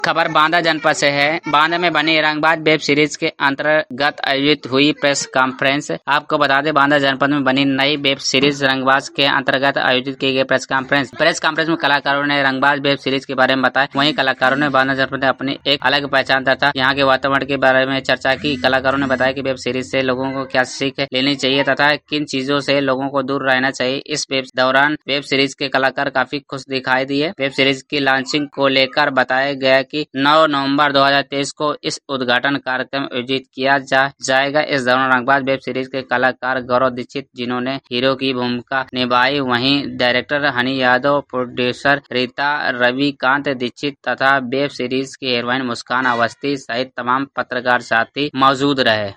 खबर बांदा जनपद से है। बांदा में बनी रंगबाज वेब सीरीज के अंतर्गत आयोजित हुई प्रेस कॉन्फ्रेंस। आपको बता दें, बांदा जनपद में बनी नई वेब सीरीज रंगबाज के अंतर्गत आयोजित की गई प्रेस कॉन्फ्रेंस में कलाकारों ने रंगबाज वेब सीरीज के बारे में बताया। वहीं कलाकारों ने बांदा जनपद में अपनी एक अलग पहचान तथा यहाँ के वातावरण के बारे में चर्चा की। कलाकारों ने बताया कि वेब सीरीज से लोगों को क्या सीख लेनी चाहिए तथा किन चीजों से लोगों को दूर रहना चाहिए। इस दौरान वेब सीरीज के कलाकार काफी खुश दिखाई दिए। वेब सीरीज की लॉन्चिंग को लेकर बताया गया कि 9 नवंबर 2023 को इस उद्घाटन कार्यक्रम आयोजित किया जाएगा। इस दौरान रंगबाज वेब सीरीज के कलाकार गौरव दीक्षित, जिन्होंने हीरो की भूमिका निभाई, वहीं डायरेक्टर हनी यादव, प्रोड्यूसर रीता, रविकांत दीक्षित तथा वेब सीरीज की हीरोइन मुस्कान अवस्थी सहित तमाम पत्रकार साथी मौजूद रहे।